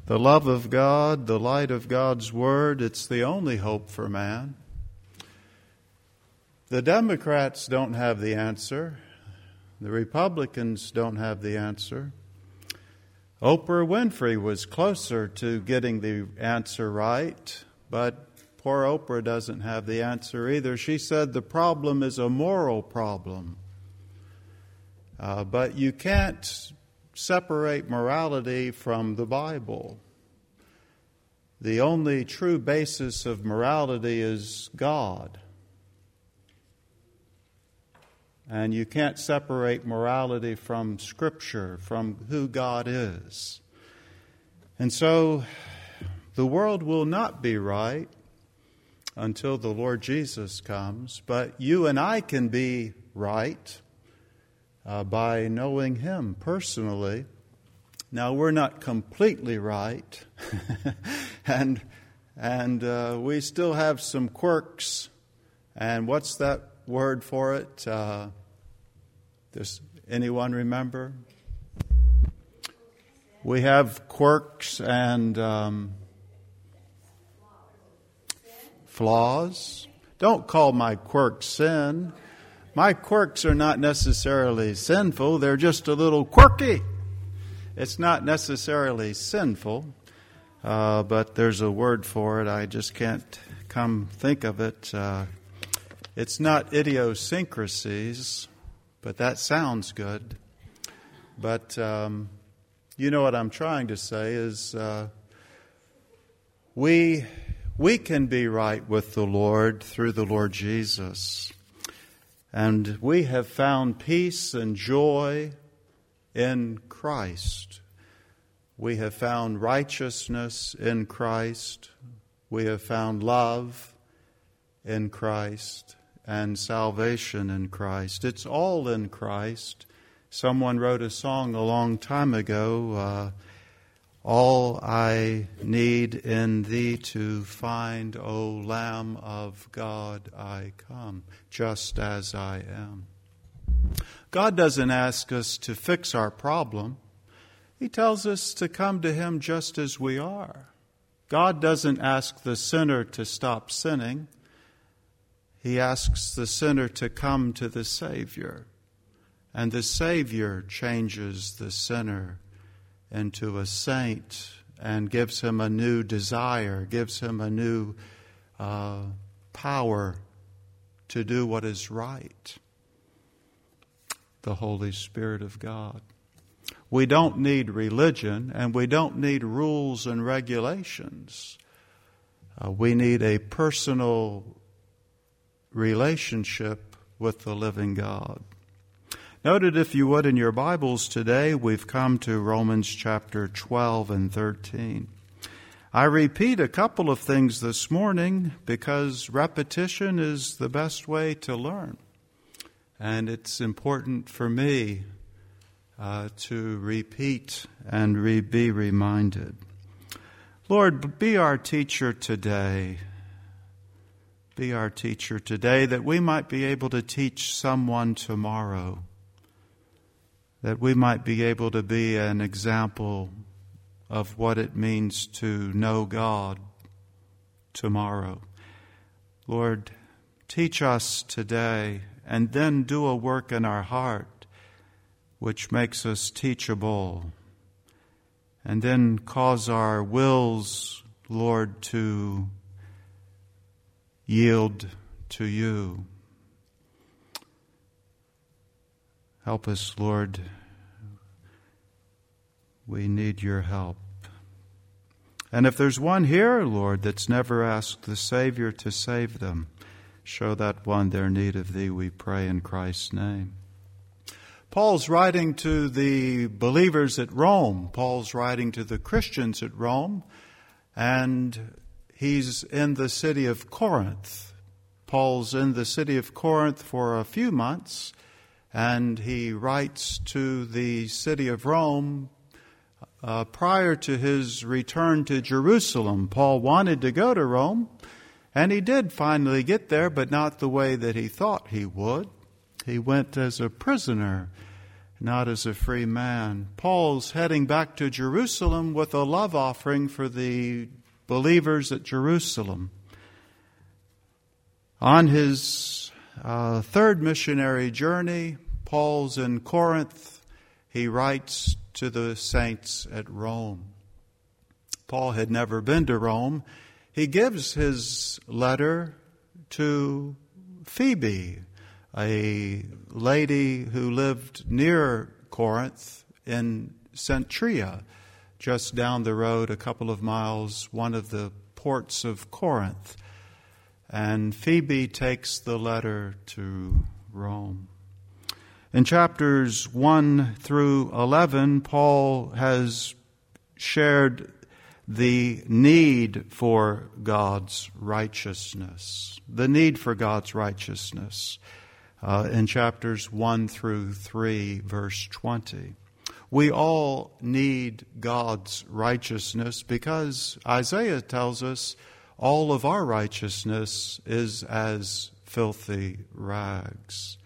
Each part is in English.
The love of God, the light of God's Word, it's the only hope for man. The Democrats don't have the answer. The Republicans don't have the answer. Oprah Winfrey was closer to getting the answer right, but poor Oprah doesn't have the answer either. She said the problem is a moral problem. But you can't separate morality from the Bible. The only true basis of morality is God. And you can't separate morality from Scripture, from who God is. And so the world will not be right until the Lord Jesus comes, but you and I can be right by knowing Him personally. Now, we're not completely right, and we still have some quirks. And what's that word for it? Does anyone remember? We have quirks and flaws. Don't call my quirks sin. My quirks are not necessarily sinful. They're just a little quirky. It's not necessarily sinful, but there's a word for it. I just can't think of it. It's not idiosyncrasies, but that sounds good. But you know what I'm trying to say is we can be right with the Lord through the Lord Jesus. And we have found peace and joy in Christ. We have found righteousness in Christ. We have found love in Christ and salvation in Christ. It's all in Christ. Someone wrote a song a long time ago, all I need in Thee to find, O Lamb of God, I come, just as I am. God doesn't ask us to fix our problem. He tells us to come to Him just as we are. God doesn't ask the sinner to stop sinning. He asks the sinner to come to the Savior. And the Savior changes the sinner into a saint and gives him a new desire, gives him a new power to do what is right. The Holy Spirit of God. We don't need religion, and we don't need rules and regulations. We need a personal relationship with the living God. Note it, if you would, in your Bibles today. We've come to Romans chapter 12 and 13. I repeat a couple of things this morning because repetition is the best way to learn. And it's important for me to repeat and be reminded. Lord, be our teacher today. Be our teacher today, that we might be able to teach someone tomorrow. That we might be able to be an example of what it means to know God tomorrow. Lord, teach us today, and then do a work in our heart which makes us teachable. And then cause our wills, Lord, to yield to you. Help us, Lord. We need your help. And if there's one here, Lord, that's never asked the Savior to save them, show that one their need of thee, we pray in Christ's name. Paul's writing to the believers at Rome. Paul's writing to the Christians at Rome. And he's in the city of Corinth. Paul's in the city of Corinth for a few months. And he writes to the city of Rome prior to his return to Jerusalem. Paul wanted to go to Rome, and he did finally get there, but not the way that he thought he would. He went as a prisoner, not as a free man. Paul's heading back to Jerusalem with a love offering for the believers at Jerusalem. On his third missionary journey, Paul's in Corinth. He writes to the saints at Rome. Paul had never been to Rome. He gives his letter to Phoebe, a lady who lived near Corinth in Centria, just down the road a couple of miles, one of the ports of Corinth. And Phoebe takes the letter to Rome. In chapters 1 through 11, Paul has shared the need for God's righteousness. The need for God's righteousness in chapters 1 through 3, verse 20. We all need God's righteousness because Isaiah tells us all of our righteousness is as filthy rags.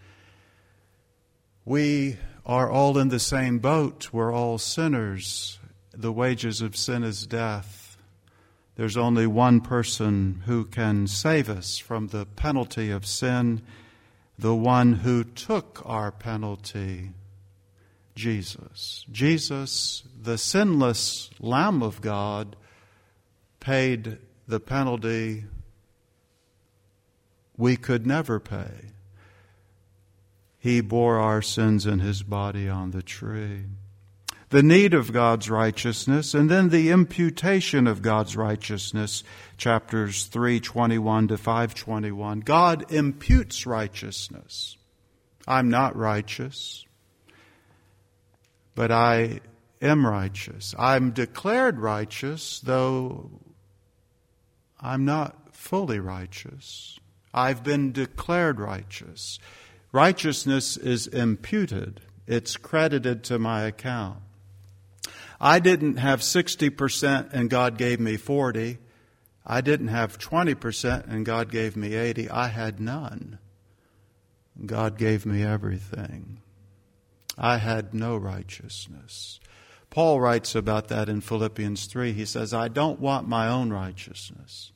We are all in the same boat. We're all sinners. The wages of sin is death. There's only one person who can save us from the penalty of sin, the one who took our penalty, Jesus. Jesus, the sinless Lamb of God, paid the penalty we could never pay. He bore our sins in his body on the tree. The need of God's righteousness, and then the imputation of God's righteousness, chapters 3:21 to 5:21. God imputes righteousness. I'm not righteous, but I am righteous. I'm declared righteous, though I'm not fully righteous. I've been declared righteous. Righteousness is imputed. It's credited to my account. I didn't have 60% and God gave me 40. I didn't have 20% and God gave me 80. I had none. God gave me everything. I had no righteousness. Paul writes about that in Philippians 3. He says, I don't want my own righteousness.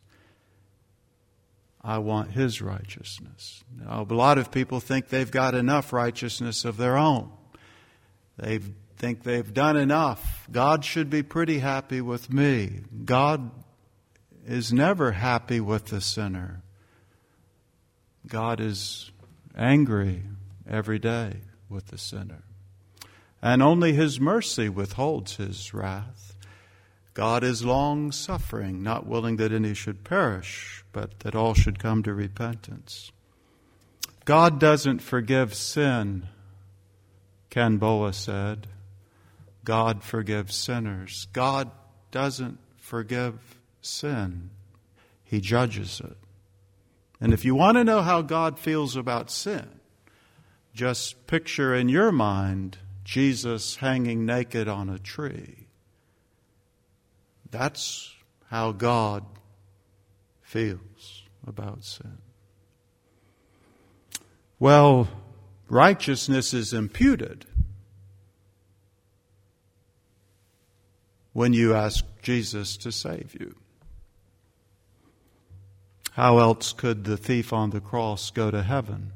I want his righteousness. Now, a lot of people think they've got enough righteousness of their own. They think they've done enough. God should be pretty happy with me. God is never happy with the sinner. God is angry every day with the sinner. And only his mercy withholds his wrath. God is long-suffering, not willing that any should perish, but that all should come to repentance. God doesn't forgive sin, Ken Boa said. God forgives sinners. God doesn't forgive sin. He judges it. And if you want to know how God feels about sin, just picture in your mind Jesus hanging naked on a tree. That's how God feels about sin. Well, righteousness is imputed when you ask Jesus to save you. How else could the thief on the cross go to heaven?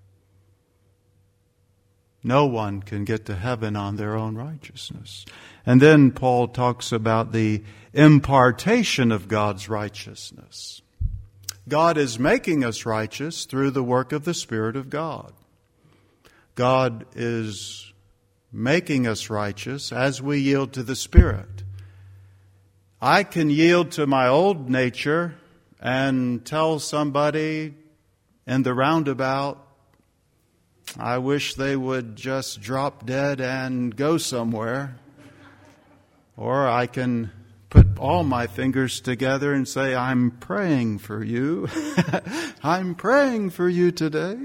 No one can get to heaven on their own righteousness. And then Paul talks about the impartation of God's righteousness. God is making us righteous through the work of the Spirit of God. God is making us righteous as we yield to the Spirit. I can yield to my old nature and tell somebody in the roundabout, I wish they would just drop dead and go somewhere. Or I can put all my fingers together and say, I'm praying for you. I'm praying for you today.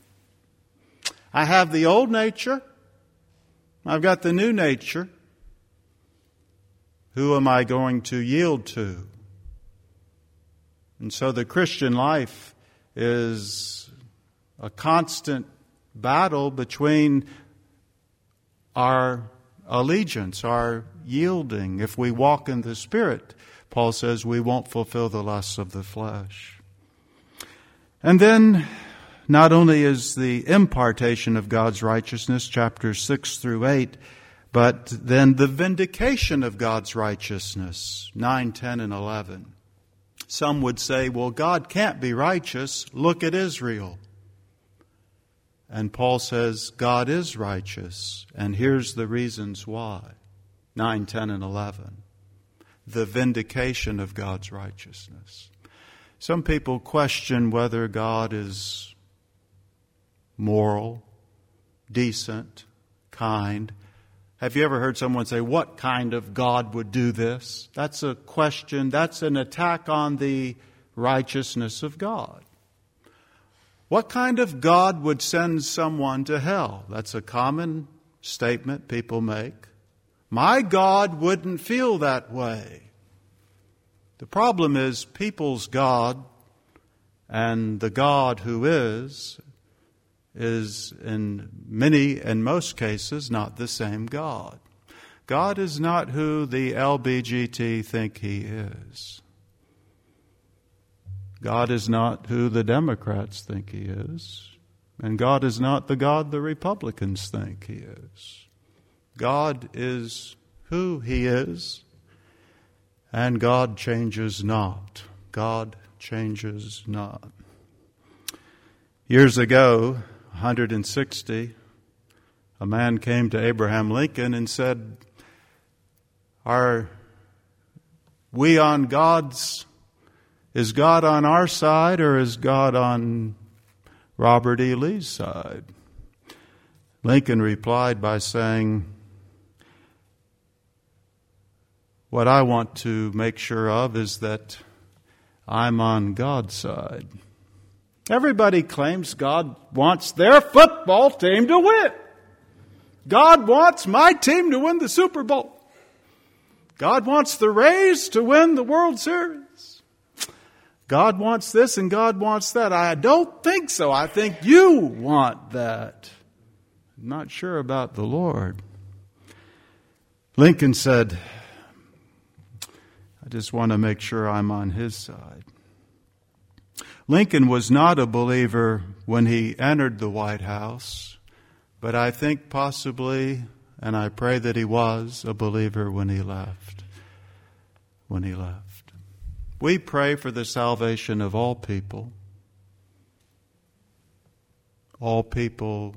I have the old nature. I've got the new nature. Who am I going to yield to? And so the Christian life is a constant battle between our allegiance, our yielding. If we walk in the Spirit, Paul says we won't fulfill the lusts of the flesh. And then, not only is the impartation of God's righteousness, chapters 6 through 8, but then the vindication of God's righteousness, 9, 10, and 11. Some would say, well, God can't be righteous. Look at Israel. And Paul says, God is righteous. And here's the reasons why. 9, 10, and 11. The vindication of God's righteousness. Some people question whether God is moral, decent, kind. Have you ever heard someone say, what kind of God would do this? That's a question. That's an attack on the righteousness of God. What kind of God would send someone to hell? That's a common statement people make. My God wouldn't feel that way. The problem is people's God and the God who is in most cases not the same God. God is not who the LBGT think He is. God is not who the Democrats think He is. And God is not the God the Republicans think He is. God is who He is, and God changes not. God changes not. Years ago, 160, a man came to Abraham Lincoln and said, is God on our side or is God on Robert E. Lee's side? Lincoln replied by saying, what I want to make sure of is that I'm on God's side. Everybody claims God wants their football team to win. God wants my team to win the Super Bowl. God wants the Rays to win the World Series. God wants this and God wants that. I don't think so. I think you want that. I'm not sure about the Lord. Lincoln said, I just want to make sure I'm on His side. Lincoln was not a believer when he entered the White House, but I think possibly, and I pray that he was, a believer when he left. We pray for the salvation of all people. All people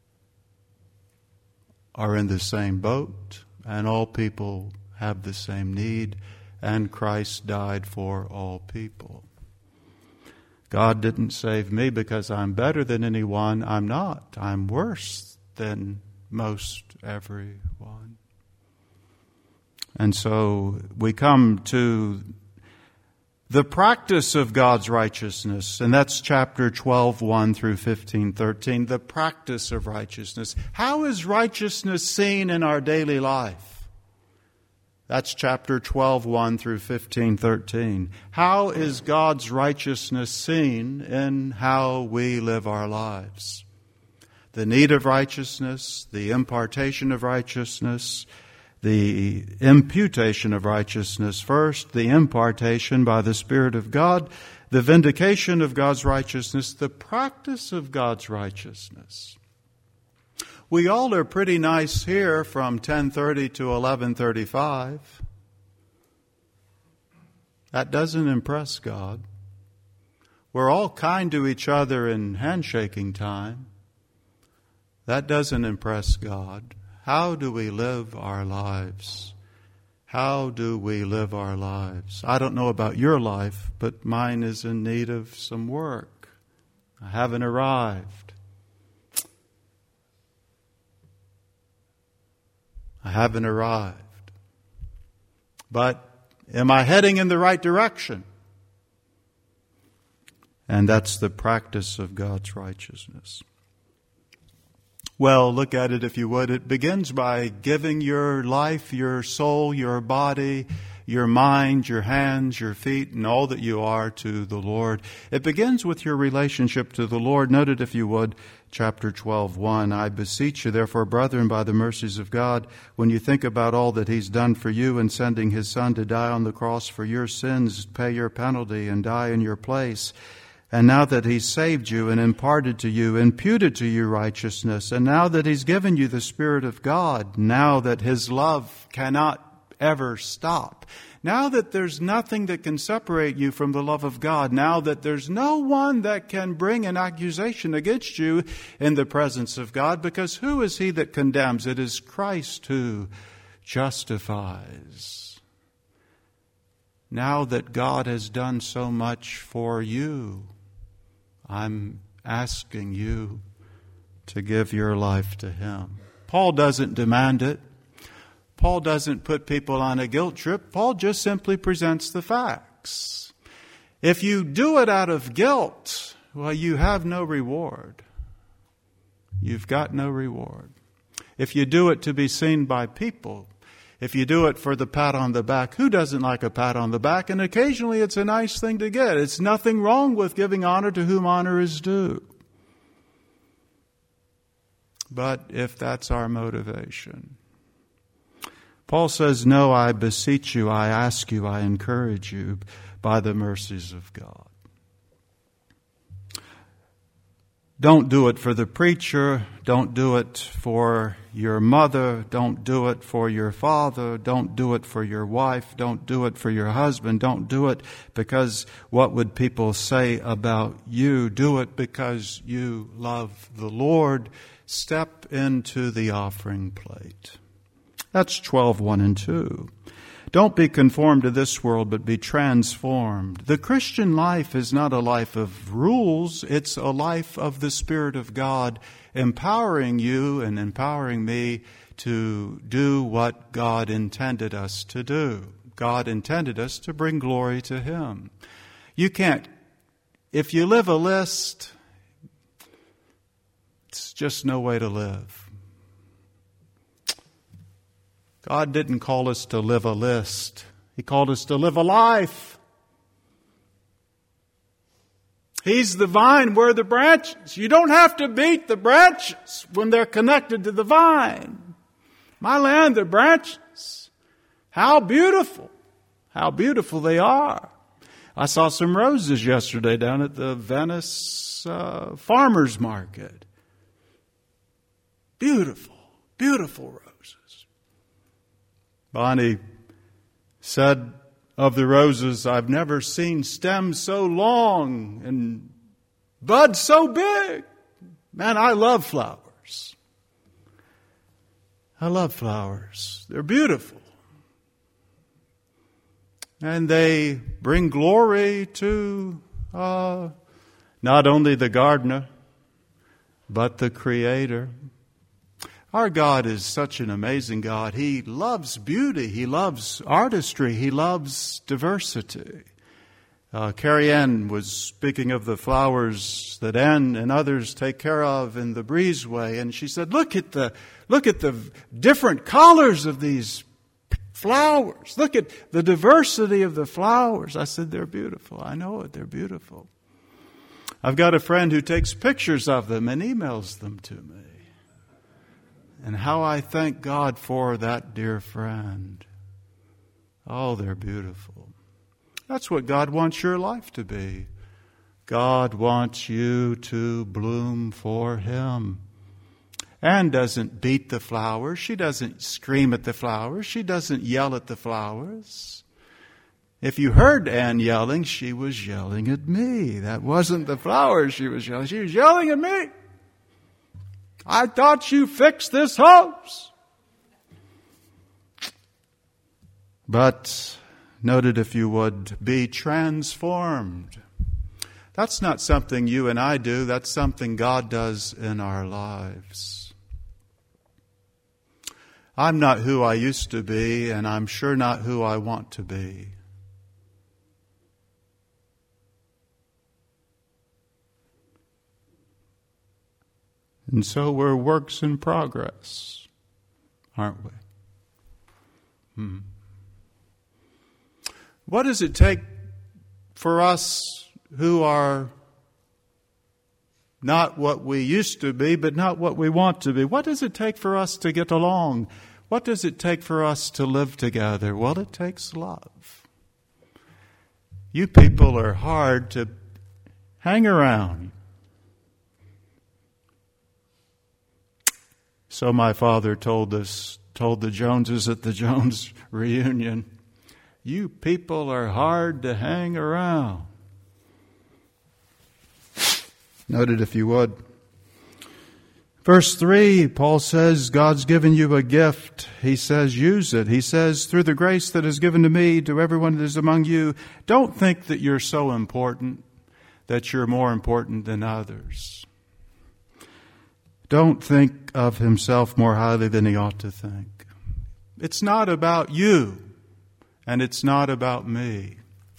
are in the same boat, and all people have the same need, and Christ died for all people. God didn't save me because I'm better than anyone. I'm not. I'm worse than most everyone. And so we come to the practice of God's righteousness, and that's chapter 12, 1 through 15, 13, the practice of righteousness. How is righteousness seen in our daily life? That's chapter 12, 1 through 15, 13. How is God's righteousness seen in how we live our lives? The need of righteousness, the impartation of righteousness, the imputation of righteousness first, the impartation by the Spirit of God, the vindication of God's righteousness, the practice of God's righteousness. We all are pretty nice here from 10:30 to 11:35. That doesn't impress God. We're all kind to each other in handshaking time. That doesn't impress God. How do we live our lives? How do we live our lives? I don't know about your life, but mine is in need of some work. I haven't arrived. I haven't arrived. But am I heading in the right direction? And that's the practice of God's righteousness. Well, look at it if you would. It begins by giving your life, your soul, your body, your mind, your hands, your feet, and all that you are to the Lord. It begins with your relationship to the Lord. Note it if you would. chapter 12:1. I beseech you, therefore, brethren, by the mercies of God, when you think about all that He's done for you in sending His Son to die on the cross for your sins, pay your penalty, and die in your place, and now that He's saved you and imparted to you, imputed to you righteousness, and now that He's given you the Spirit of God, now that His love cannot ever stop, now that there's nothing that can separate you from the love of God, now that there's no one that can bring an accusation against you in the presence of God, because who is He that condemns? It is Christ who justifies. Now that God has done so much for you, I'm asking you to give your life to Him. Paul doesn't demand it. Paul doesn't put people on a guilt trip. Paul just simply presents the facts. If you do it out of guilt, well, you have no reward. You've got no reward. If you do it to be seen by people, if you do it for the pat on the back, who doesn't like a pat on the back? And occasionally it's a nice thing to get. It's nothing wrong with giving honor to whom honor is due. But if that's our motivation, Paul says, no, I beseech you, I ask you, I encourage you by the mercies of God. Don't do it for the preacher. Don't do it for your mother. Don't do it for your father. Don't do it for your wife. Don't do it for your husband. Don't do it because what would people say about you? Do it because you love the Lord. Step into the offering plate. That's 12:1 and 2. Don't be conformed to this world, but be transformed. The Christian life is not a life of rules. It's a life of the Spirit of God empowering you and empowering me to do what God intended us to do. God intended us to bring glory to Him. You can't, if you live a list, it's just no way to live. God didn't call us to live a list. He called us to live a life. He's the vine, we're the branches. You don't have to beat the branches when they're connected to the vine. My land, the branches. How beautiful they are. I saw some roses yesterday down at the Venice farmers market. Beautiful, beautiful roses. Bonnie said of the roses, I've never seen stems so long and buds so big. Man, I love flowers. I love flowers. They're beautiful. And they bring glory to not only the gardener, but the Creator. Our God is such an amazing God. He loves beauty. He loves artistry. He loves diversity. Carrie Ann was speaking of the flowers that Ann and others take care of in the breezeway, and she said, look at the different colors of these flowers. Look at the diversity of the flowers. I said, they're beautiful. I know it. They're beautiful. I've got a friend who takes pictures of them and emails them to me. And how I thank God for that dear friend. Oh, they're beautiful. That's what God wants your life to be. God wants you to bloom for Him. Anne doesn't beat the flowers. She doesn't scream at the flowers. She doesn't yell at the flowers. If you heard Anne yelling, she was yelling at me. That wasn't the flowers she was yelling. She was yelling at me. I thought you fixed this house. But note it if you would, be transformed. That's not something you and I do. That's something God does in our lives. I'm not who I used to be, and I'm sure not who I want to be. And so we're works in progress, aren't we? What does it take for us who are Not what we used to be, but not what we want to be. What does it take for us to get along? What does it take for us to live together? Well, it takes love. You people are hard to hang around. So my father told the Joneses at the Jones reunion, you people are hard to hang around. Note it if you would. Verse 3, Paul says, God's given you a gift. He says, use it. He says, through the grace that is given to me, to everyone that is among you, don't think that you're so important, that you're more important than others. Don't think of himself more highly than he ought to think. It's not about you, and it's not about me.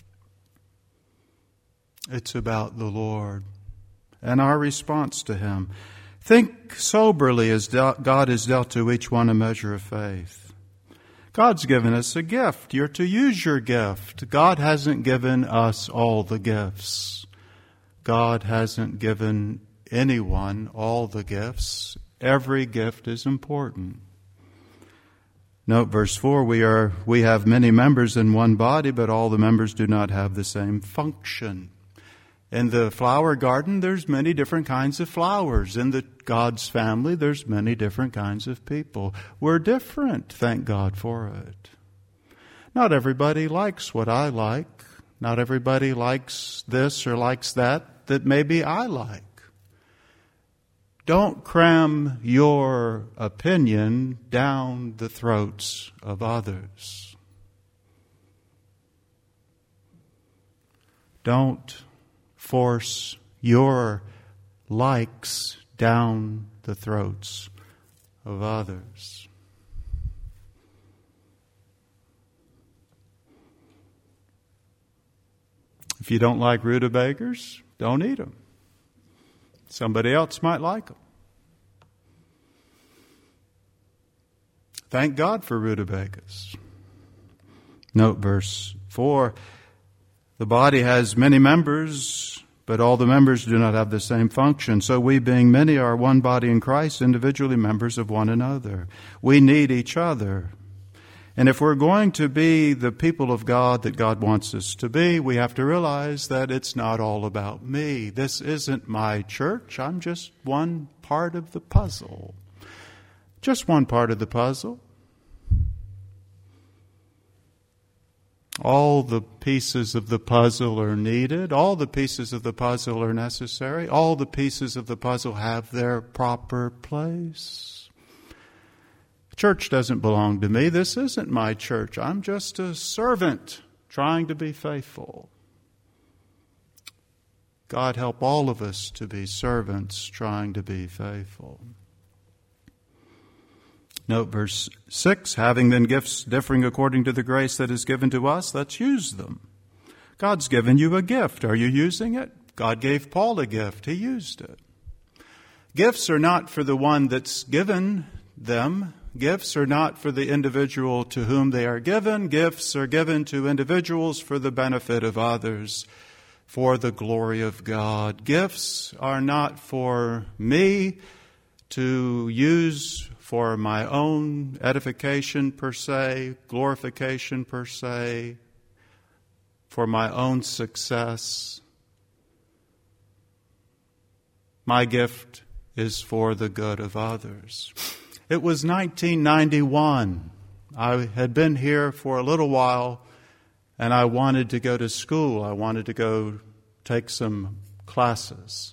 It's about the Lord and our response to him. Think soberly as God has dealt to each one a measure of faith. God's given us a gift. You're to use your gift. God hasn't given us all the gifts. God hasn't given anyone all the gifts. Every gift is important. Note verse 4, we have many members in one body, but all the members do not have the same function. In the flower garden, there's many different kinds of flowers. In the God's family, there's many different kinds of people. We're different, thank God for it. Not everybody likes what I like. Not everybody likes this or likes that maybe I like. Don't cram your opinion down the throats of others. Don't force your likes down the throats of others. If you don't like rutabagas, don't eat them. Somebody else might like them. Thank God for rutabagas. Note verse 4. The body has many members, but all the members do not have the same function. So we, being many, are one body in Christ, individually members of one another. We need each other. And if we're going to be the people of God that God wants us to be, we have to realize that it's not all about me. This isn't my church. I'm just one part of the puzzle. Just one part of the puzzle. All the pieces of the puzzle are needed. All the pieces of the puzzle are necessary. All the pieces of the puzzle have their proper place. Church doesn't belong to me. This isn't my church. I'm just a servant trying to be faithful. God help all of us to be servants trying to be faithful. Note verse 6, having then gifts differing according to the grace that is given to us, let's use them. God's given you a gift. Are you using it? God gave Paul a gift. He used it. Gifts are not for the one that's given them. Gifts are not for the individual to whom they are given. Gifts are given to individuals for the benefit of others, for the glory of God. Gifts are not for me to use for my own edification per se, glorification per se, for my own success. My gift is for the good of others. It was 1991. I had been here for a little while, and I wanted to go to school. I wanted to go take some classes.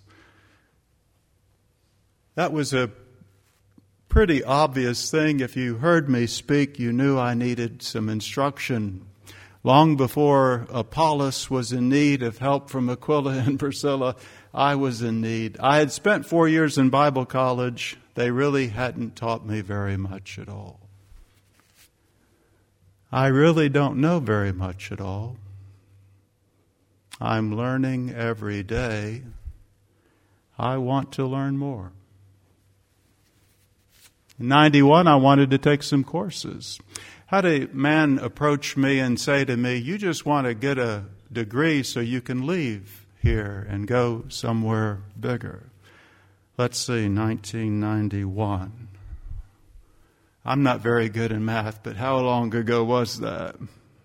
That was a pretty obvious thing. If you heard me speak, you knew I needed some instruction. Long before Apollos was in need of help from Aquila and Priscilla, I was in need. I had spent 4 years in Bible college. They really hadn't taught me very much at all. I really don't know very much at all. I'm learning every day. I want to learn more. In 91, I wanted to take some courses. Had a man approach me and say to me, you just want to get a degree so you can leave here and go somewhere bigger. Let's see, 1991. I'm not very good in math, but how long ago was that?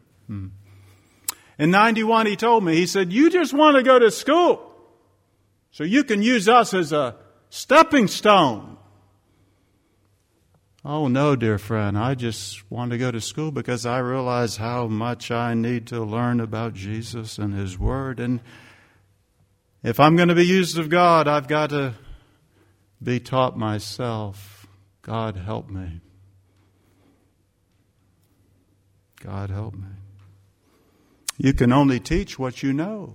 In 91, he told me, he said, you just want to go to school so you can use us as a stepping stone. Oh, no, dear friend, I just want to go to school because I realize how much I need to learn about Jesus and His Word. And if I'm going to be used of God, I've got to be taught myself. God help me. God help me. You can only teach what you know.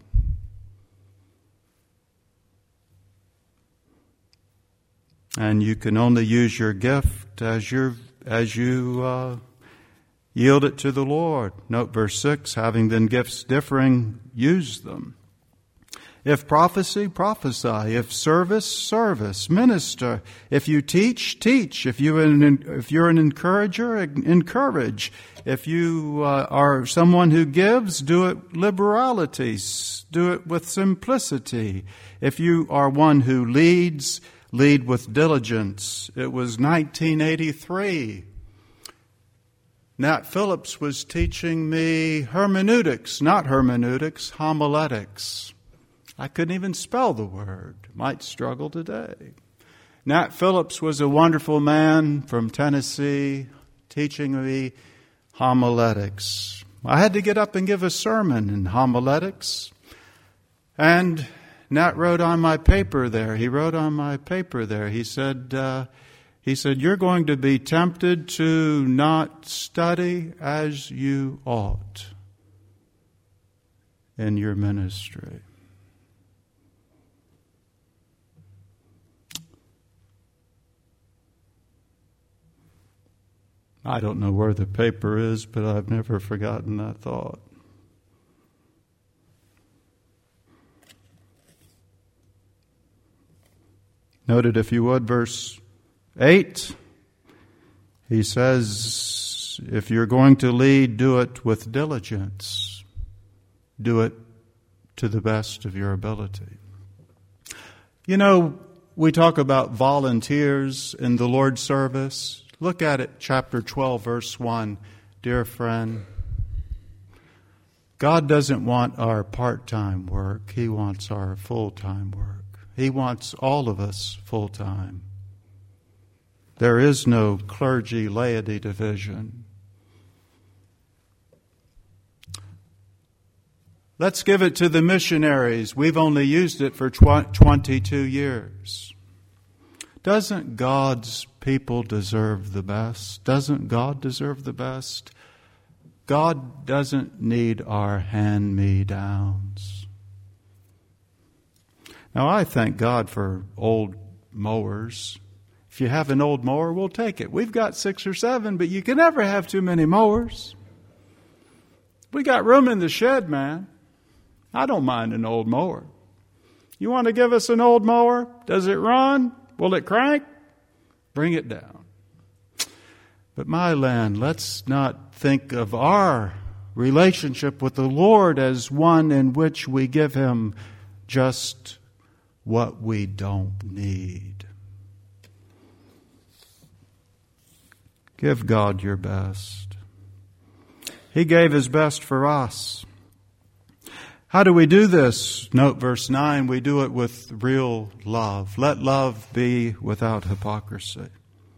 And you can only use your gift as you yield it to the Lord. Note verse 6, having then gifts differing, use them. If prophecy, prophesy. If service, service. Minister. If you teach, teach. If you're an encourager, encourage. If you are someone who gives, do it liberality. Do it with simplicity. If you are one who leads, lead with diligence. It was 1983. Nat Phillips was teaching me hermeneutics, not hermeneutics, homiletics. I couldn't even spell the word. Might struggle today. Nat Phillips was a wonderful man from Tennessee teaching me homiletics. I had to get up and give a sermon in homiletics. And Nat wrote on my paper there. He wrote on my paper there. He said, you're going to be tempted to not study as you ought in your ministry. I don't know where the paper is, but I've never forgotten that thought. Note it, if you would, verse 8. He says, if you're going to lead, do it with diligence. Do it to the best of your ability. You know, we talk about volunteers in the Lord's service. Look at it, chapter 12, verse 1. Dear friend, God doesn't want our part-time work. He wants our full-time work. He wants all of us full-time. There is no clergy-laity division. Let's give it to the missionaries. We've only used it for 22 years. Doesn't God's people deserve the best? Doesn't God deserve the best? God doesn't need our hand-me-downs. Now, I thank God for old mowers. If you have an old mower, we'll take it. We've got 6 or 7, but you can never have too many mowers. We got room in the shed, man. I don't mind an old mower. You want to give us an old mower? Does it run? Will it crank? Bring it down. But my land, let's not think of our relationship with the Lord as one in which we give Him just what we don't need. Give God your best. He gave His best for us. How do we do this? Note verse 9, we do it with real love. Let love be without hypocrisy.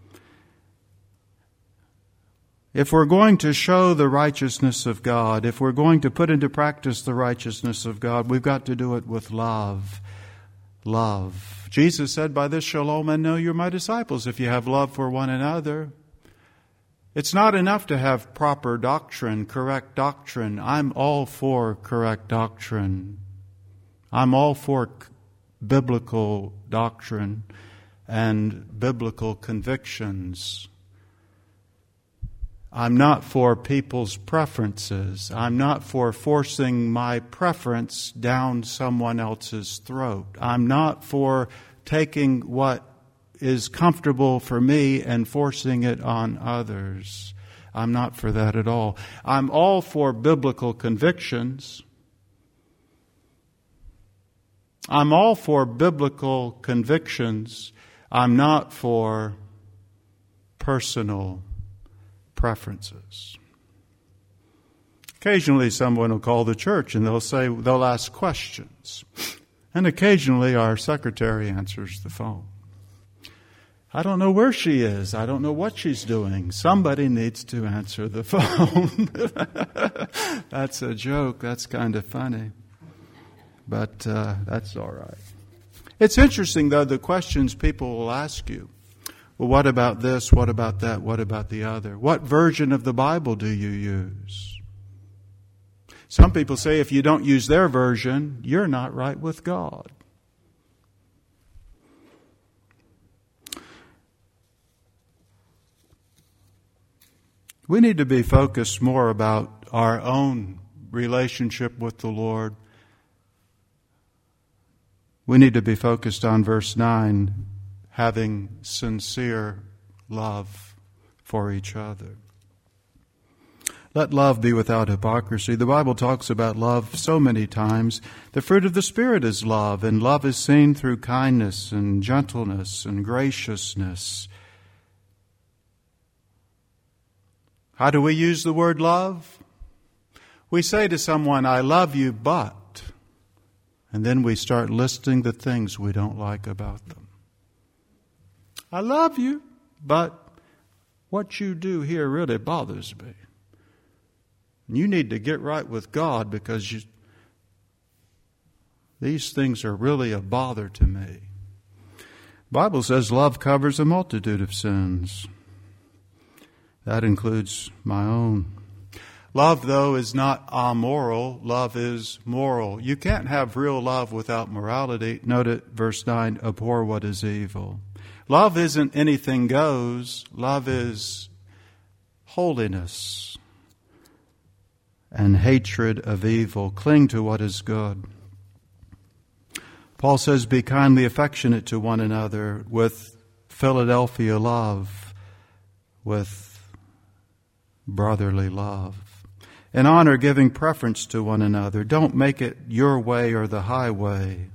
If we're going to show the righteousness of God, if we're going to put into practice the righteousness of God, we've got to do it with love. Love. Jesus said, by this shall all men know you're my disciples, if you have love for one another. It's not enough to have proper doctrine, correct doctrine. I'm all for correct doctrine. I'm all for biblical doctrine and biblical convictions. I'm not for people's preferences. I'm not for forcing my preference down someone else's throat. I'm not for taking what is comfortable for me and forcing it on others. I'm not for that at all. I'm all for biblical convictions. I'm all for biblical convictions. I'm not for personal preferences. Occasionally someone will call the church and they'll ask questions. And occasionally our secretary answers the phone. I don't know where she is. I don't know what she's doing. Somebody needs to answer the phone. That's a joke. That's kind of funny. But that's all right. It's interesting, though, the questions people will ask you. Well, what about this? What about that? What about the other? What version of the Bible do you use? Some people say if you don't use their version, you're not right with God. We need to be focused more about our own relationship with the Lord. We need to be focused on verse 9, having sincere love for each other. Let love be without hypocrisy. The Bible talks about love so many times. The fruit of the Spirit is love, and love is seen through kindness and gentleness and graciousness. How do we use the word love? We say to someone, I love you, but, and then we start listing the things we don't like about them. I love you, but what you do here really bothers me. You need to get right with God because these things are really a bother to me. The Bible says love covers a multitude of sins. That includes my own. Love, though, is not amoral. Love is moral. You can't have real love without morality. Note it, verse 9, abhor what is evil. Love isn't anything goes. Love is holiness and hatred of evil. Cling to what is good. Paul says, be kindly affectionate to one another with Philadelphia love, with brotherly love. In honor, giving preference to one another. Don't make it your way or the highway.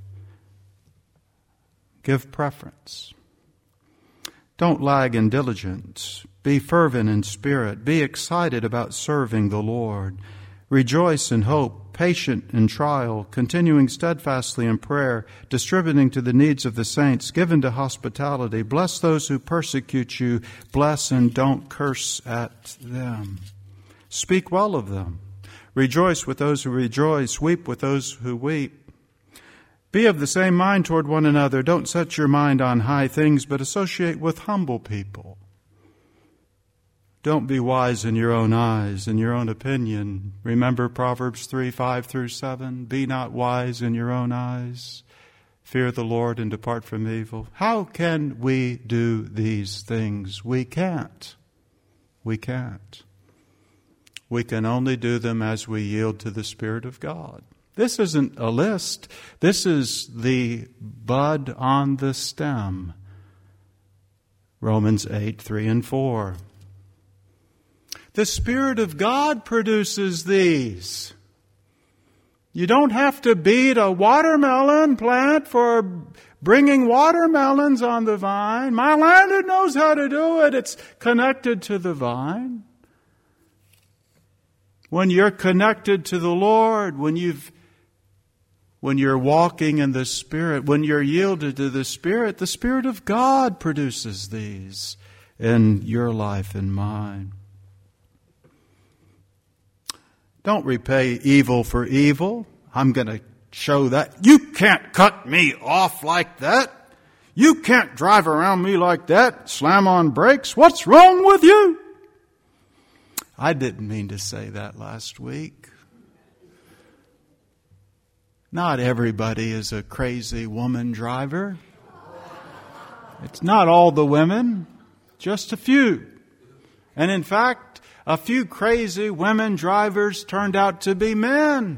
Give preference. Don't lag in diligence. Be fervent in spirit. Be excited about serving the Lord. Rejoice in hope, patient in trial, continuing steadfastly in prayer, distributing to the needs of the saints, given to hospitality. Bless those who persecute you. Bless and don't curse at them. Speak well of them. Rejoice with those who rejoice. Weep with those who weep. Be of the same mind toward one another. Don't set your mind on high things, but associate with humble people. Don't be wise in your own eyes, in your own opinion. Remember Proverbs 3:5-7. Be not wise in your own eyes. Fear the Lord and depart from evil. How can we do these things? We can't. We can't. We can only do them as we yield to the Spirit of God. This isn't a list. This is the bud on the stem. Romans 8:3-4. The Spirit of God produces these. You don't have to beat a watermelon plant for bringing watermelons on the vine. My landlord knows how to do it. It's connected to the vine. When you're connected to the Lord, when you're walking in the Spirit, when you're yielded to the Spirit of God produces these in your life and mine. Don't repay evil for evil. I'm going to show that. You can't cut me off like that. You can't drive around me like that. Slam on brakes. What's wrong with you? I didn't mean to say that last week. Not everybody is a crazy woman driver. It's not all the women, just a few. And in fact, a few crazy women drivers turned out to be men.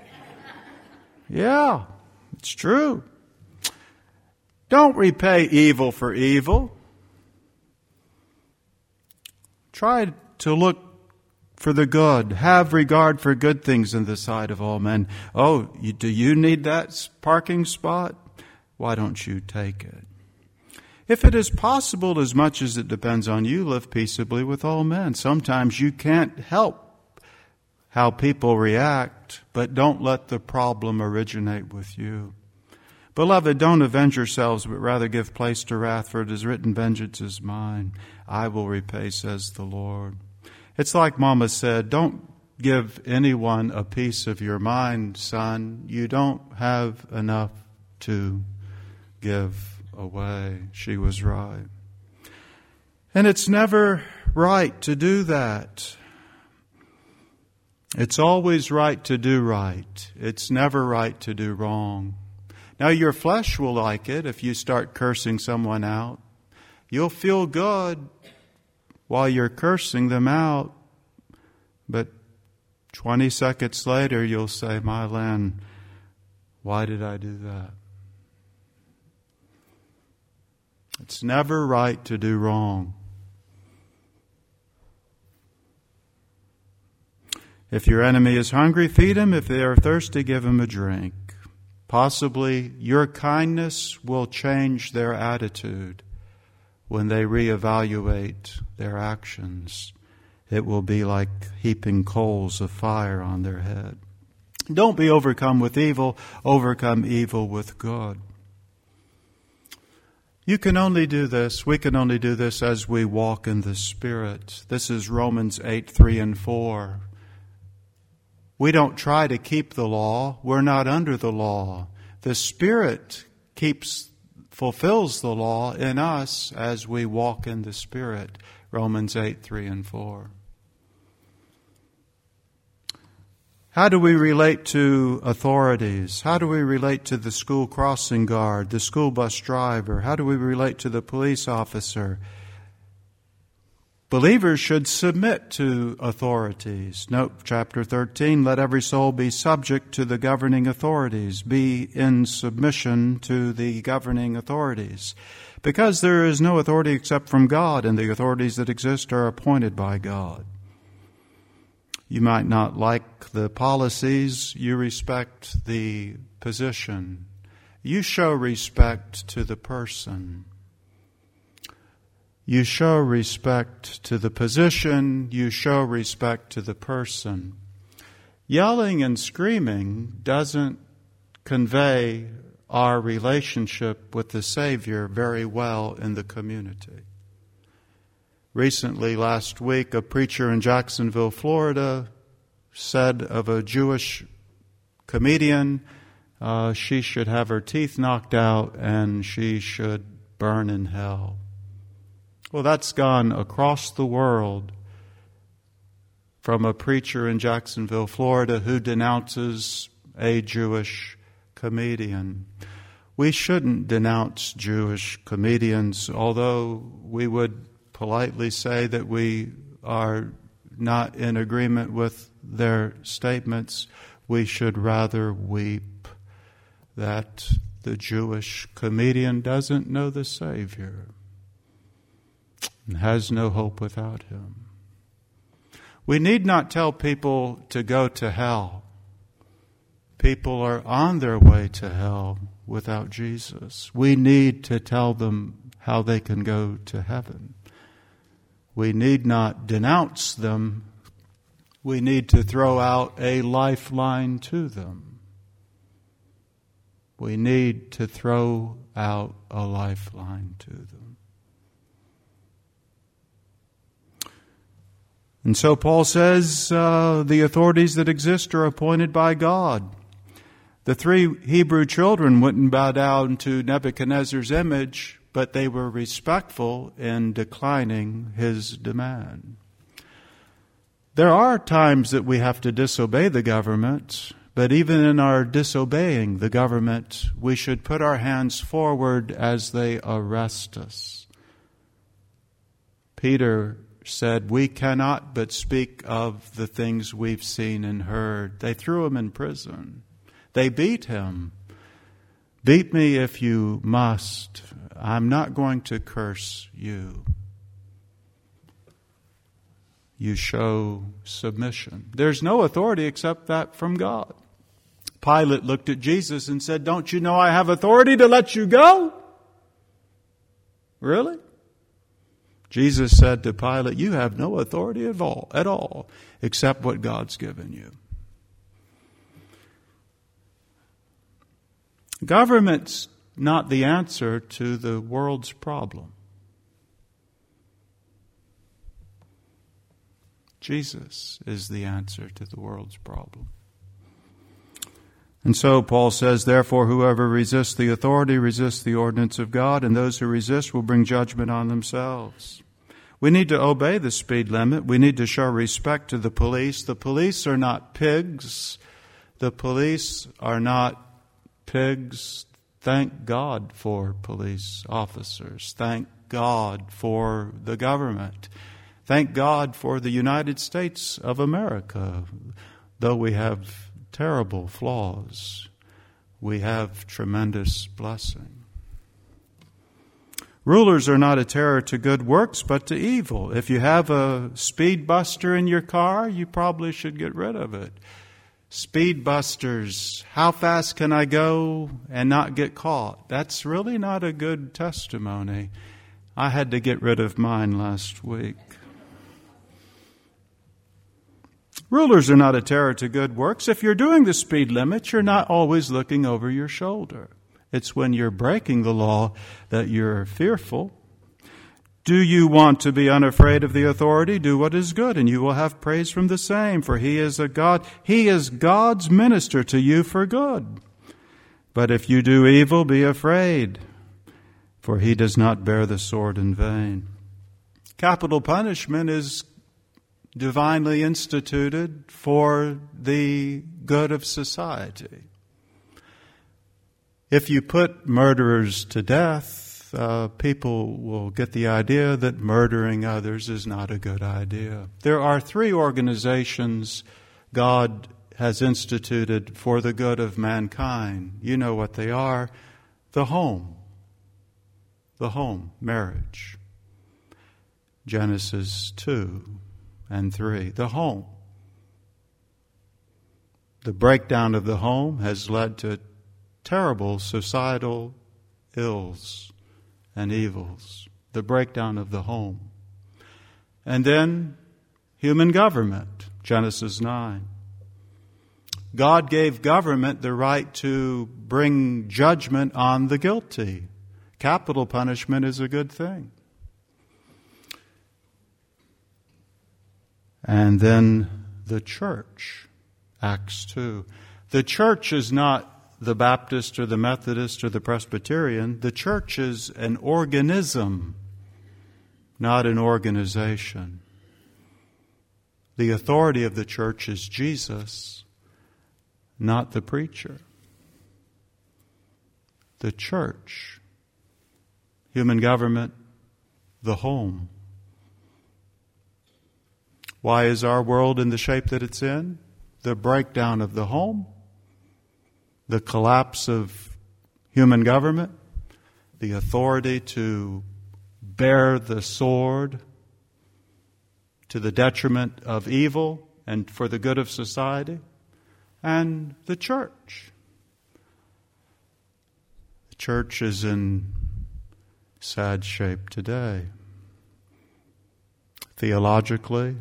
Yeah, it's true. Don't repay evil for evil. Try to look for the good. Have regard for good things in the sight of all men. Oh, do you need that parking spot? Why don't you take it? If it is possible, as much as it depends on you, live peaceably with all men. Sometimes you can't help how people react, but don't let the problem originate with you. Beloved, don't avenge yourselves, but rather give place to wrath, for it is written, vengeance is mine. I will repay, says the Lord. It's like Mama said, don't give anyone a piece of your mind, son. You don't have enough to give away. She was right. And it's never right to do that. It's always right to do right. It's never right to do wrong. Now, your flesh will like it if you start cursing someone out. You'll feel good while you're cursing them out. But 20 seconds later, you'll say, my land, why did I do that? It's never right to do wrong. If your enemy is hungry, feed him. If they are thirsty, give him a drink. Possibly your kindness will change their attitude when they reevaluate their actions. It will be like heaping coals of fire on their head. Don't be overcome with evil. Overcome evil with good. You can only do this, we can only do this as we walk in the Spirit. This is Romans 8:3-4. We don't try to keep the law. We're not under the law. The Spirit fulfills the law in us as we walk in the Spirit. Romans 8:3-4. How do we relate to authorities? How do we relate to the school crossing guard, the school bus driver? How do we relate to the police officer? Believers should submit to authorities. Note chapter 13, let every soul be subject to the governing authorities. Be in submission to the governing authorities. Because there is no authority except from God, and the authorities that exist are appointed by God. You might not like the policies, you respect the position. You show respect to the person. You show respect to the position, you show respect to the person. Yelling and screaming doesn't convey our relationship with the Savior very well in the community. Recently, last week, a preacher in Jacksonville, Florida, said of a Jewish comedian, she should have her teeth knocked out and she should burn in hell. Well, that's gone across the world from a preacher in Jacksonville, Florida, who denounces a Jewish comedian. We shouldn't denounce Jewish comedians, although we would politely say that we are not in agreement with their statements. We should rather weep that the Jewish comedian doesn't know the Savior and has no hope without Him. We need not tell people to go to hell. People are on their way to hell without Jesus. We need to tell them how they can go to heaven. We need not denounce them. We need to throw out a lifeline to them. We need to throw out a lifeline to them. And so Paul says the authorities that exist are appointed by God. The 3 Hebrew children wouldn't bow down to Nebuchadnezzar's image, but they were respectful in declining his demand. There are times that we have to disobey the government, but even in our disobeying the government, we should put our hands forward as they arrest us. Peter said, we cannot but speak of the things we've seen and heard. They threw him in prison. They beat him. Beat me if you must. I'm not going to curse you. you show submission. There's no authority except that from God. Pilate looked at Jesus and said, "Don't you know I have authority to let you go?" Really? Jesus said to Pilate, "You have no authority at all, except what God's given you." Government's not the answer to the world's problem. Jesus is the answer to the world's problem. And so Paul says, "Therefore, whoever resists the authority resists the ordinance of God, and those who resist will bring judgment on themselves." We need to obey the speed limit. We need to show respect to the police. The police are not pigs. The police are not pigs. Thank God for police officers. Thank God for the government. Thank God for the United States of America. Though we have terrible flaws, we have tremendous blessing. Rulers are not a terror to good works, but to evil. If you have a speed buster in your car, you probably should get rid of it. Speed busters, how fast can I go and not get caught? That's really not a good testimony. I had to get rid of mine last week. Rulers are not a terror to good works. If you're doing the speed limit, you're not always looking over your shoulder. It's when you're breaking the law that you're fearful. Do you want to be unafraid of the authority? Do what is good, and you will have praise from the same, for he is a God. He is God's minister to you for good. But if you do evil, be afraid, for he does not bear the sword in vain. Capital punishment is divinely instituted for the good of society. If you put murderers to death, people will get the idea that murdering others is not a good idea. There are 3 organizations God has instituted for the good of mankind. You know what they are. The home, marriage. Genesis 2 and 3. The home. The breakdown of the home has led to terrible societal ills and evils. The breakdown of the home. And then human government, Genesis 9. God gave government the right to bring judgment on the guilty. Capital punishment is a good thing. And then the church, Acts 2. The church is not the Baptist or the Methodist or the Presbyterian. The church is an organism, not an organization. The authority of the church is Jesus, not the preacher. The church, human government, the home. Why is our world in the shape that it's in? The breakdown of the home, the collapse of human government, the authority to bear the sword to the detriment of evil and for the good of society, and the church. The church is in sad shape today. Theologically,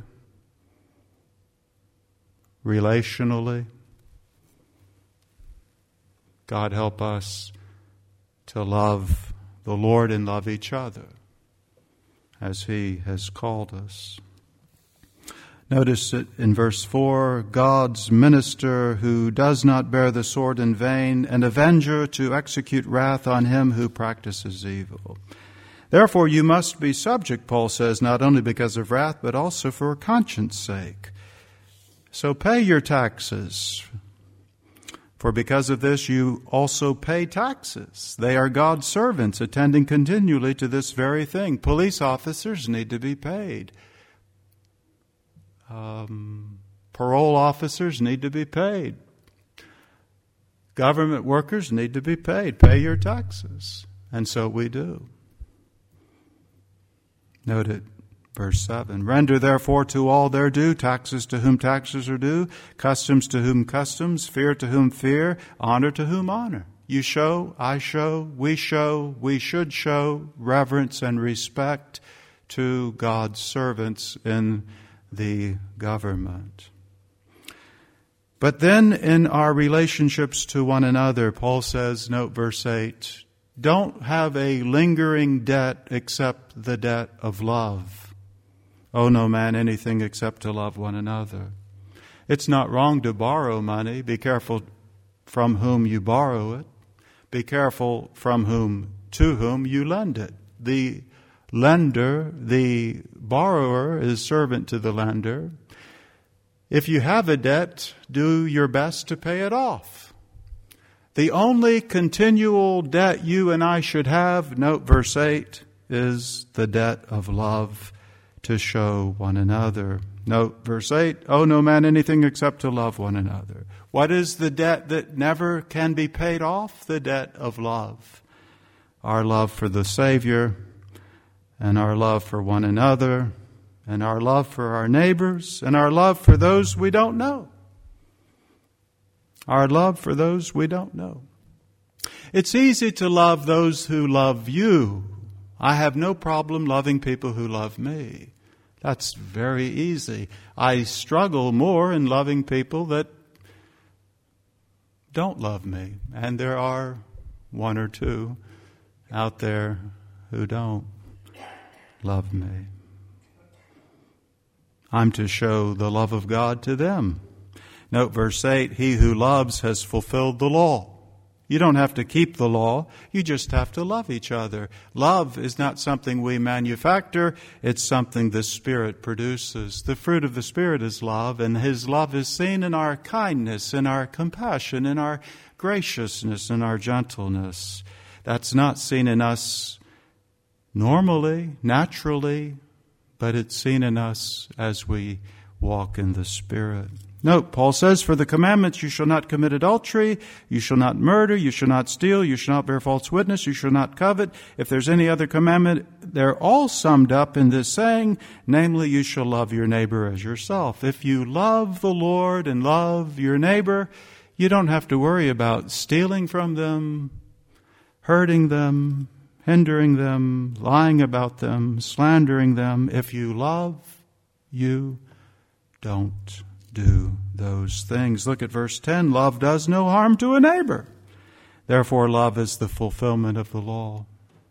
relationally. God help us to love the Lord and love each other as He has called us. Notice it in verse 4, God's minister who does not bear the sword in vain, an avenger to execute wrath on him who practices evil. Therefore you must be subject, Paul says, not only because of wrath, but also for conscience sake. So pay your taxes, for because of this you also pay taxes. They are God's servants, attending continually to this very thing. Police officers need to be paid. Parole officers need to be paid. Government workers need to be paid. Pay your taxes. And so we do. Note it Verse 7, render therefore to all their due, taxes to whom taxes are due, customs to whom customs, fear to whom fear, honor to whom honor. You show, I show, we should show reverence and respect to God's servants in the government. But then in our relationships to one another, Paul says, note verse 8, don't have a lingering debt except the debt of love. Owe no man anything except to love one another. It's not wrong to borrow money. Be careful from whom you borrow it. Be careful to whom you lend it. The borrower is servant to the lender. If you have a debt, do your best to pay it off. The only continual debt you and I should have, note verse 8, is the debt of love to show one another. Note verse 8, owe no man anything except to love one another. What is the debt that never can be paid off? The debt of love. Our love for the Savior, and our love for one another, and our love for our neighbors, and our love for those we don't know. Our love for those we don't know. It's easy to love those who love you. I have no problem loving people who love me. That's very easy. I struggle more in loving people that don't love me. And there are one or two out there who don't love me. I'm to show the love of God to them. Note verse 8, he who loves has fulfilled the law. You don't have to keep the law. You just have to love each other. Love is not something we manufacture. It's something the Spirit produces. The fruit of the Spirit is love, and His love is seen in our kindness, in our compassion, in our graciousness, in our gentleness. That's not seen in us normally, naturally, but it's seen in us as we walk in the Spirit. Note, Paul says, for the commandments, you shall not commit adultery, you shall not murder, you shall not steal, you shall not bear false witness, you shall not covet. If there's any other commandment, they're all summed up in this saying, namely, you shall love your neighbor as yourself. If you love the Lord and love your neighbor, you don't have to worry about stealing from them, hurting them, hindering them, lying about them, slandering them. If you love, you don't do those things. Look at verse 10. Love does no harm to a neighbor. Therefore, love is the fulfillment of the law.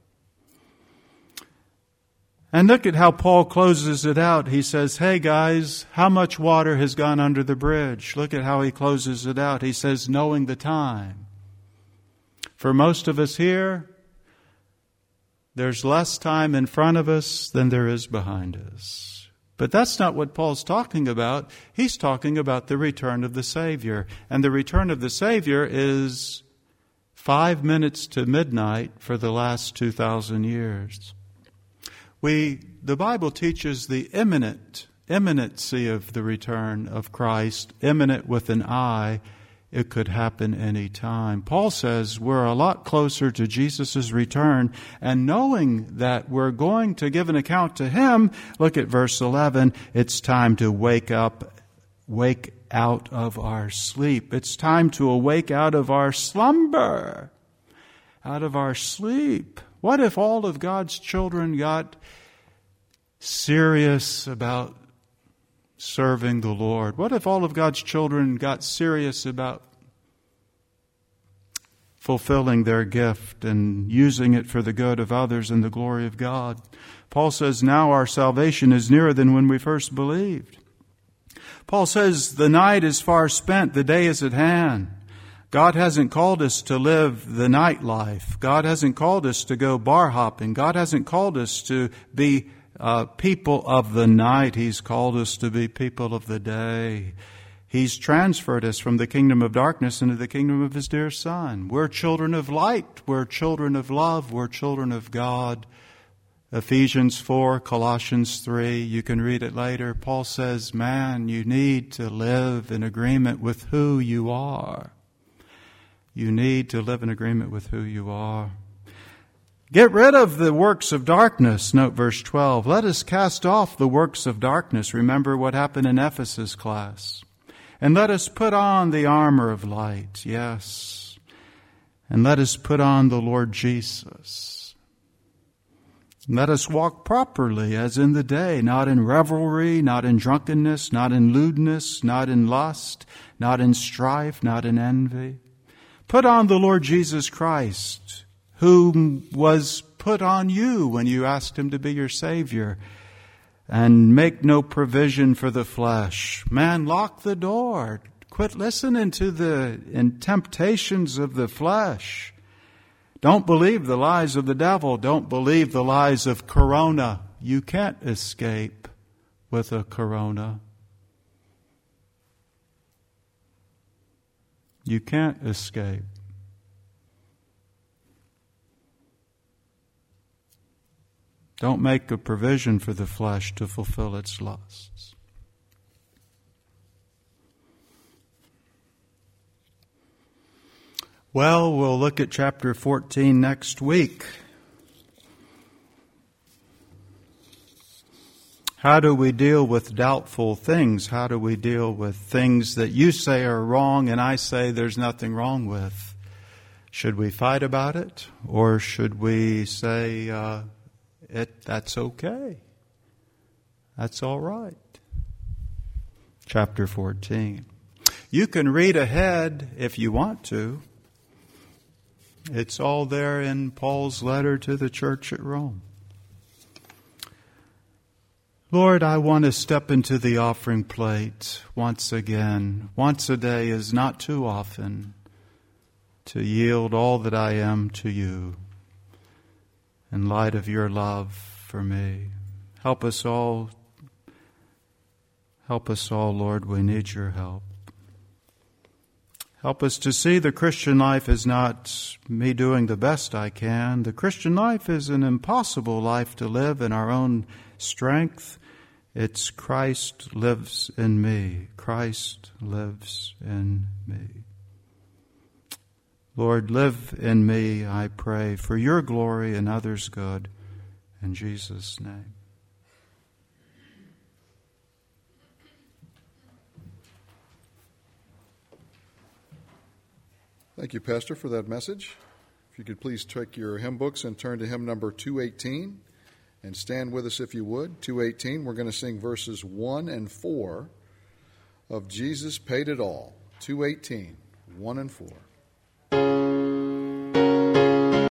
And look at how Paul closes it out. He says, hey guys, how much water has gone under the bridge? Look at how he closes it out. He says, knowing the time. For most of us here, there's less time in front of us than there is behind us. But that's not what Paul's talking about. He's talking about the return of the Savior. And the return of the Savior is 5 minutes to midnight for the last 2,000 years. The Bible teaches the imminency of the return of Christ, imminent with an I. It could happen any time. Paul says we're a lot closer to Jesus' return, and knowing that we're going to give an account to Him, look at verse 11, it's time to wake out of our sleep. It's time to awake out of our slumber, out of our sleep. What if all of God's children got serious about serving the Lord? What if all of God's children got serious about fulfilling their gift and using it for the good of others and the glory of God? Paul says now our salvation is nearer than when we first believed. Paul says the night is far spent, the day is at hand. God hasn't called us to live the night life. God hasn't called us to go bar hopping. God hasn't called us to be people of the night. He's called us to be people of the day. He's transferred us from the kingdom of darkness into the kingdom of His dear Son. We're children of light. We're children of love. We're children of God. Ephesians 4, Colossians 3, you can read it later. Paul says, man, you need to live in agreement with who you are. You need to live in agreement with who you are. Get rid of the works of darkness. Note verse 12. Let us cast off the works of darkness. Remember what happened in Ephesus class. And let us put on the armor of light. Yes. And let us put on the Lord Jesus. Let us walk properly as in the day, not in revelry, not in drunkenness, not in lewdness, not in lust, not in strife, not in envy. Put on the Lord Jesus Christ, who was put on you when you asked Him to be your Savior. And make no provision for the flesh. Man, lock the door. Quit listening to the temptations of the flesh. Don't believe the lies of the devil. Don't believe the lies of Corona. You can't escape with a Corona. You can't escape. Don't make a provision for the flesh to fulfill its lusts. Well, we'll look at chapter 14 next week. How do we deal with doubtful things? How do we deal with things that you say are wrong and I say there's nothing wrong with? Should we fight about it? Or should we say, that's okay. That's all right. Chapter 14. You can read ahead if you want to. It's all there in Paul's letter to the church at Rome. Lord, I want to step into the offering plate once again. Once a day is not too often to yield all that I am to you in light of your love for me. Help us all, Lord. We need your help. Help us to see the Christian life is not me doing the best I can. The Christian life is an impossible life to live in our own strength. It's Christ lives in me. Christ lives in me. Lord, live in me, I pray, for your glory and others' good. In Jesus' name. Thank you, Pastor, for that message. If you could please take your hymn books and turn to hymn number 218 and stand with us if you would. 218, we're going to sing verses 1 and 4 of Jesus Paid It All. 218, 1 and 4.